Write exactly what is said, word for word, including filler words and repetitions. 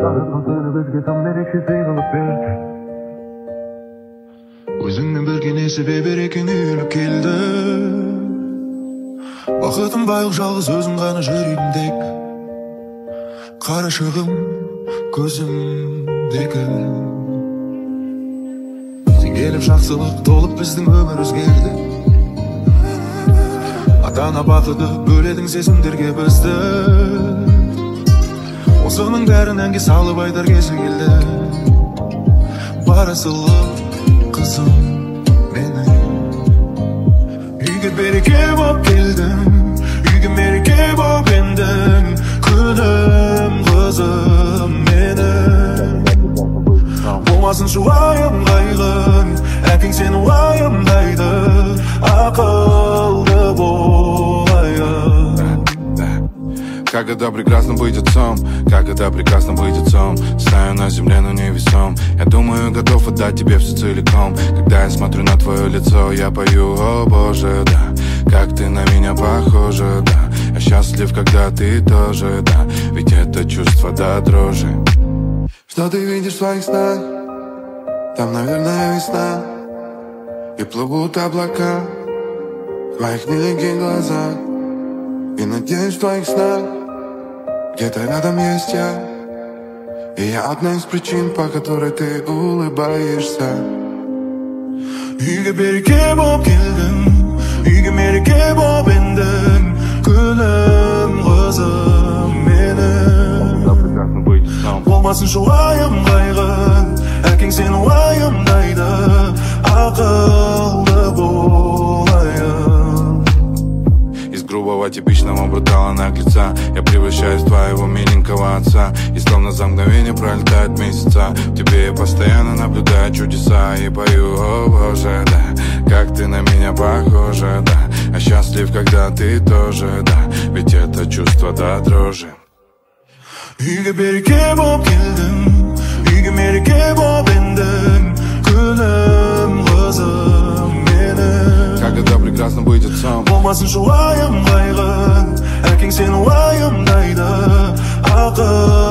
Өзіңмен бірге не себеп екен үйіліп келді. Бақытым байлық жалғыз өзің ғана жүрегімдек. Қарашығым көзімдегі. Сен келіп жақсылық толып біздің өмір өзгерді. Ата-ана бақыты бөледің сезімдерге бізді. Осының бәрін әнге салып айтар кезі келді. Парасылық қызым менің. Үйге береке боп келдің, үйге мереке боп ендің. Күнім қызым менің. Болмасын шуайым қайғың, әкең сені уайымдайды. Ақылды болайын. Как это прекрасно быть отцом, как это прекрасно быть отцом. Стою на земле, но невесом. Я думаю, готов отдать тебе все целиком. Когда я смотрю на твое лицо, я пою: о боже, да, как ты на меня похожа, да. Я счастлив, когда ты тоже, да, ведь это чувство до дрожи. Что ты видишь в своих снах? Там, наверное, весна. И плывут облака в твоих миленьких глазах. И надеюсь, в твоих снах где-то рядом есть я. И я одна из причин, по которой ты улыбаешься. Үйге береке боп келдің, үйге мереке боп ендің. Күнім қызым менің. Болмасын шуайым қайғың, әкең сені уайымдайды. Ақылды болайын. Из грубого типичного брутала наглеца я превращаюсь в твоего миленького отца. И словно за мгновение пролетают месяца. В тебе я постоянно наблюдаю чудеса. И пою: о боже, да, как ты на меня похожа, да. Я счастлив, когда ты тоже, да, ведь это чувство до дрожи. Үйге береке боп келдің, үйге мереке боп ендің. Күнім қызым менің. Как это прекрасно быть отцом. Болмасын шуайым қайғың, әкең сені уайымдайды. Ақыл